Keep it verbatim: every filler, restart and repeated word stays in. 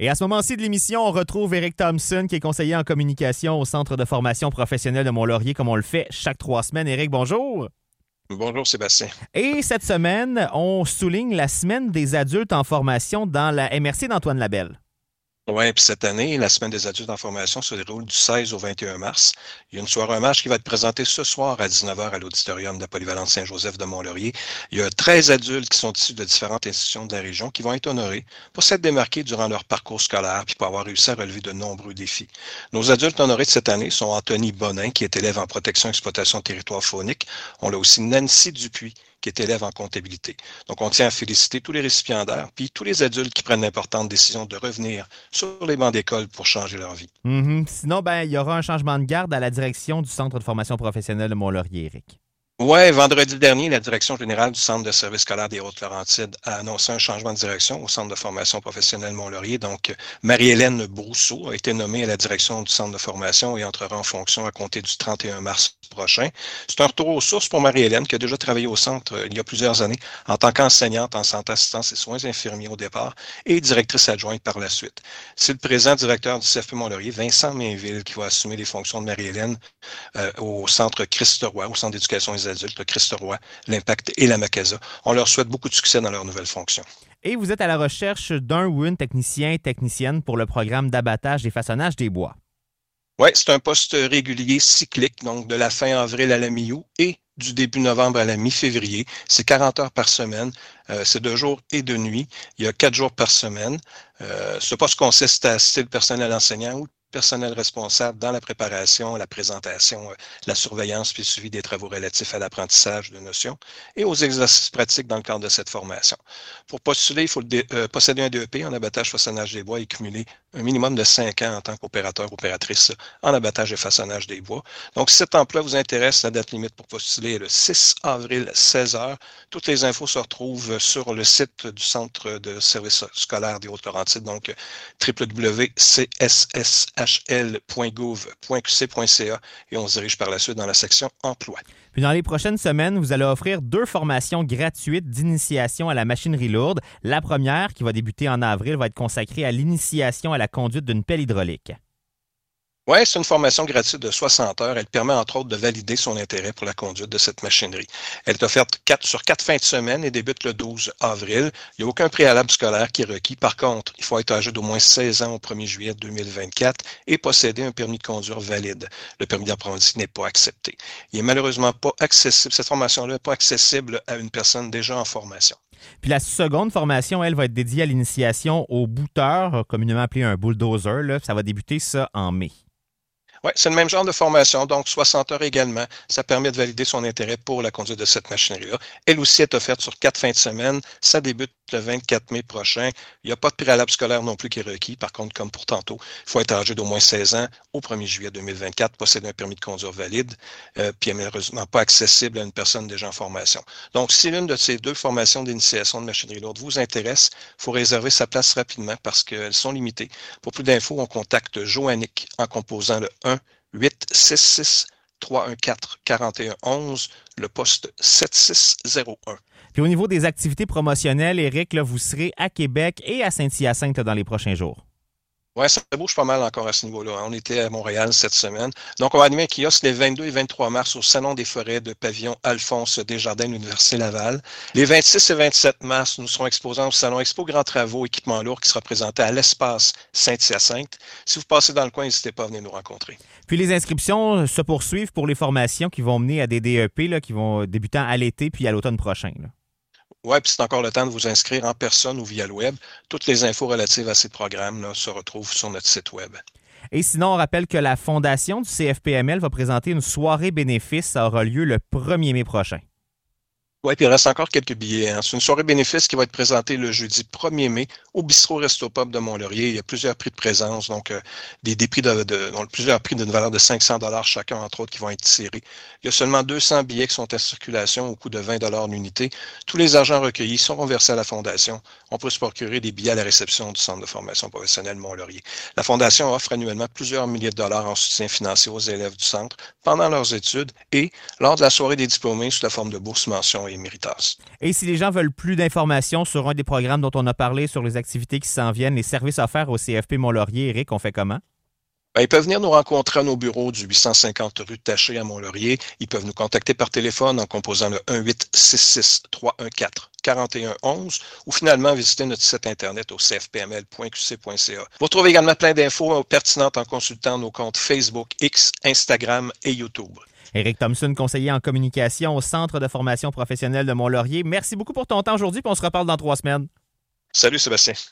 Et à ce moment-ci de l'émission, on retrouve Éric Thompson, qui est conseiller en communication au Centre de formation professionnelle de Mont-Laurier, comme on le fait chaque trois semaines. Éric, bonjour. Bonjour Sébastien. Et cette semaine, on souligne la semaine des adultes en formation dans la M R C d'Antoine Labelle. Oui, puis cette année, la Semaine des adultes en formation se déroule du seize au vingt et un mars. Il y a une soirée hommage qui va être présentée ce soir à dix-neuf heures à l'auditorium de la Polyvalente Saint-Joseph de Mont-Laurier. Il y a treize adultes qui sont issus de différentes institutions de la région qui vont être honorés pour s'être démarqués durant leur parcours scolaire puis pour avoir réussi à relever de nombreux défis. Nos adultes honorés de cette année sont Anthony Bonin, qui est élève en protection et exploitation de territoire faunique. On a aussi Nancy Dupuis, qui est élève en comptabilité. Donc, on tient à féliciter tous les récipiendaires, puis tous les adultes qui prennent l'importante décision de revenir sur les bancs d'école pour changer leur vie. Mm-hmm. Sinon, ben, il y aura un changement de garde à la direction du Centre de formation professionnelle de Mont-Laurier, Éric. Oui, vendredi dernier, la direction générale du Centre de service scolaire des Hautes-Laurentides a annoncé un changement de direction au Centre de formation professionnelle Mont-Laurier. Donc, Marie-Hélène Brousseau a été nommée à la direction du Centre de formation et entrera en fonction à compter du trente et un mars prochain. C'est un retour aux sources pour Marie-Hélène, qui a déjà travaillé au centre euh, il y a plusieurs années en tant qu'enseignante en santé, assistance et soins infirmiers au départ et directrice adjointe par la suite. C'est le présent directeur du C F P Mont-Laurier, Vincent Mainville, qui va assumer les fonctions de Marie-Hélène euh, au centre Christ-Roi, au centre d'éducation des adultes, le Christ-Roi, l'Impact et la Macasa. On leur souhaite beaucoup de succès dans leurs nouvelles fonctions. Et vous êtes à la recherche d'un ou une technicien technicienne pour le programme d'abattage et façonnage des bois. Oui, c'est un poste régulier cyclique, donc de la fin avril à la mi-août et du début novembre à la mi-février. C'est quarante heures par semaine. Euh, c'est de jour et de nuit. Il y a quatre jours par semaine. Euh, ce poste consiste à assister le personnel enseignant ou personnel responsable dans la préparation, la présentation, la surveillance puis le suivi des travaux relatifs à l'apprentissage de notions et aux exercices pratiques dans le cadre de cette formation. Pour postuler, il faut euh, posséder un D E P en abattage façonnage des bois et cumuler un minimum de cinq ans en tant qu'opérateur opératrice en abattage et façonnage des bois. Donc, si cet emploi vous intéresse, la date limite pour postuler est le six avril, seize heures. Toutes les infos se retrouvent sur le site du Centre de service scolaire des Hautes-Laurentides, donc w w w point c s s h l point gouv point q c point c a et on se dirige par la suite dans la section emploi. Puis dans les prochaines semaines, vous allez offrir deux formations gratuites d'initiation à la machinerie lourde. La première, qui va débuter en avril, va être consacrée à l'initiation à la conduite d'une pelle hydraulique. Oui, c'est une formation gratuite de soixante heures. Elle permet entre autres de valider son intérêt pour la conduite de cette machinerie. Elle est offerte quatre, sur quatre fins de semaine et débute le douze avril. Il n'y a aucun préalable scolaire qui est requis. Par contre, il faut être âgé d'au moins seize ans au premier juillet deux mille vingt-quatre et posséder un permis de conduire valide. Le permis d'apprenti n'est pas accepté. Il n'est malheureusement pas accessible. Cette formation-là n'est pas accessible à une personne déjà en formation. Puis la seconde formation, elle, va être dédiée à l'initiation au booteur, communément appelé un bulldozer. Là. Ça va débuter ça en mai. Oui, c'est le même genre de formation, donc soixante heures également. Ça permet de valider son intérêt pour la conduite de cette machinerie-là. Elle aussi est offerte sur quatre fins de semaine. Ça débute le vingt-quatre mai prochain. Il n'y a pas de préalable scolaire non plus qui est requis. Par contre, comme pour tantôt, il faut être âgé d'au moins seize ans au premier juillet deux mille vingt-quatre, posséder un permis de conduire valide, euh, puis malheureusement pas accessible à une personne déjà en formation. Donc, si l'une de ces deux formations d'initiation de machinerie lourde vous intéresse, il faut réserver sa place rapidement parce qu'elles sont limitées. Pour plus d'infos, on contacte Joannick en composant le un huit six six trois un quatre quatre un un un, le poste sept six zéro un. Puis au niveau des activités promotionnelles, Éric, là, vous serez à Québec et à Saint-Hyacinthe dans les prochains jours. Oui, ça bouge pas mal encore à ce niveau-là. On était à Montréal cette semaine. Donc, on va animer un kiosque les vingt-deux et vingt-trois mars au Salon des forêts de pavillon Alphonse Desjardins de l'Université Laval. Les vingt-six et vingt-sept mars, nous serons exposants au Salon Expo Grands Travaux Équipements Lourds qui sera présenté à l'Espace Saint-Hyacinthe. Si vous passez dans le coin, n'hésitez pas à venir nous rencontrer. Puis les inscriptions se poursuivent pour les formations qui vont mener à des D E P là, qui vont débutant à l'été puis à l'automne prochain. Là. Oui, puis c'est encore le temps de vous inscrire en personne ou via le web. Toutes les infos relatives à ces programmes là, se retrouvent sur notre site web. Et sinon, on rappelle que la Fondation du C F P M L va présenter une soirée bénéfice. Ça aura lieu le premier mai prochain. Oui, puis il reste encore quelques billets. Hein. C'est une soirée bénéfice qui va être présentée le jeudi premier mai au Bistrot Resto Pub de Mont-Laurier. Il y a plusieurs prix de présence, donc euh, des, des prix de, de donc, plusieurs prix d'une valeur de cinq cents dollars chacun, entre autres, qui vont être tirés. Il y a seulement deux cents billets qui sont en circulation au coût de vingt dollars l'unité. Tous les argents recueillis seront versés à la Fondation. On peut se procurer des billets à la réception du Centre de formation professionnelle Mont-Laurier. La Fondation offre annuellement plusieurs milliers de dollars en soutien financier aux élèves du centre pendant leurs études et lors de la soirée des diplômés sous la forme de bourses, mentions Emeritus. Et si les gens veulent plus d'informations sur un des programmes dont on a parlé, sur les activités qui s'en viennent, les services offerts au C F P Mont-Laurier, Éric, on fait comment? Ben, ils peuvent venir nous rencontrer à nos bureaux du huit cent cinquante rue Taché à Mont-Laurier. Ils peuvent nous contacter par téléphone en composant le un huit six six trois un quatre quarante et un onze ou finalement visiter notre site internet au c f p m l point q c point c a. Vous retrouvez également plein d'infos pertinentes en consultant nos comptes Facebook, X, Instagram et YouTube. Éric Thompson, conseiller en communication au Centre de formation professionnelle de Mont-Laurier. Merci beaucoup pour ton temps aujourd'hui, puis on se reparle dans trois semaines. Salut Sébastien.